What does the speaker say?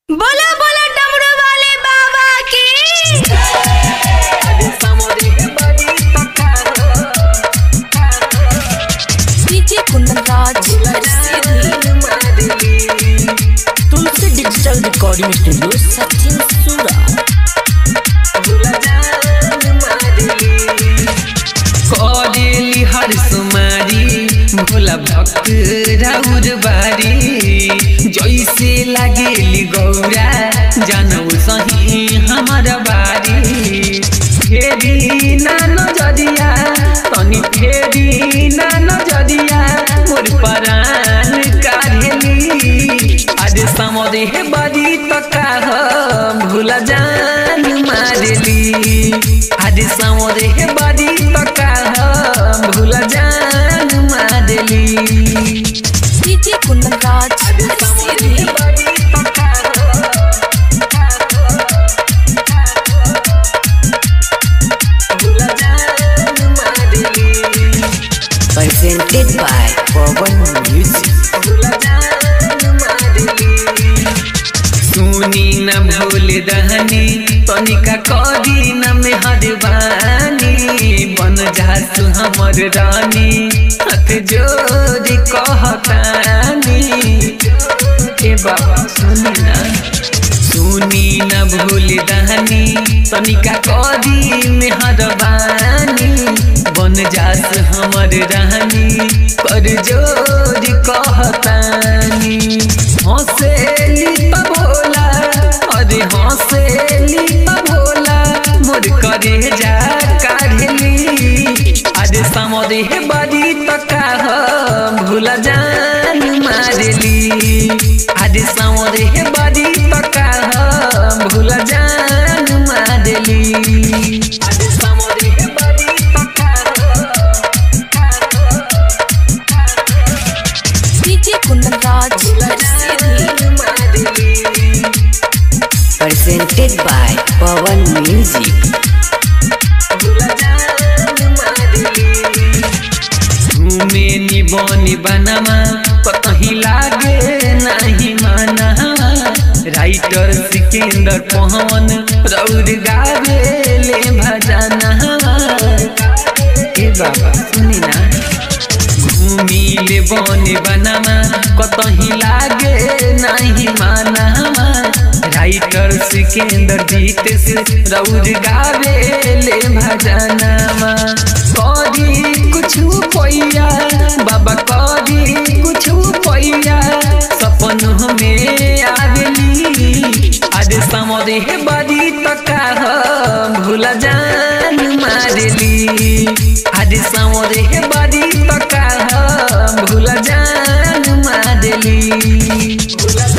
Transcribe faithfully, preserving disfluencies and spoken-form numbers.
बोला बोला डमरू वाले बाबा की। DJ Kundan Raj Tulsi digital recording studio Sachin Sura. करेली हर सुमारी भोला भक्त राउर बारी जैसे लागेली गौरा जानौ सही हमारा बारी। फेरी नानो जदिया तनी फेरी नानो जदिया मोर परान काढ़ेली। आज समरे हे बड़ी तका भूला जान मारेली। आज समरे हे बड़ी तका भूला जान मारेली। DJ Kundan Raj presented by Pawan Music। सुनी न भूल दहनी तनिका करी न मेहरबानी बन जासु हमर रानी हाथ जोड़ी कहतानी। ए बाबा सुनी न सुनी न भूल दहनी तनिका करी मेहरबानी बन जास हमर रानी कर जोड़ी कहतानी। हंसेली त भोला अरे हंसेली त भोला मोर करे जा काढ़ली। आज समरे हे बड़ी तका भूला जान मारेली। आज समरे हे बड़ी तका भूला जान मारेली। आज समरे हे बड़ी तका DJ Kundan Raj presented by Pawan Music। घूमे निबनी बनमा कहीं लागे नहीं माना राइटर सिकंदर पवन रौर गावे ले भजना। ए बाबा सुनी ना घूमी ले बने बनमा कहीं लागे नहीं माना राइटर सिकंदर जीत से रौर गावे ले भजनमा। करी कुछ पैया बाबा करी कुछ पैया सपन में आवेली। आज समरे हे बड़ी तका भूला जान मारेली। आज समरे हे बड़ी तका भूला जान मारेली।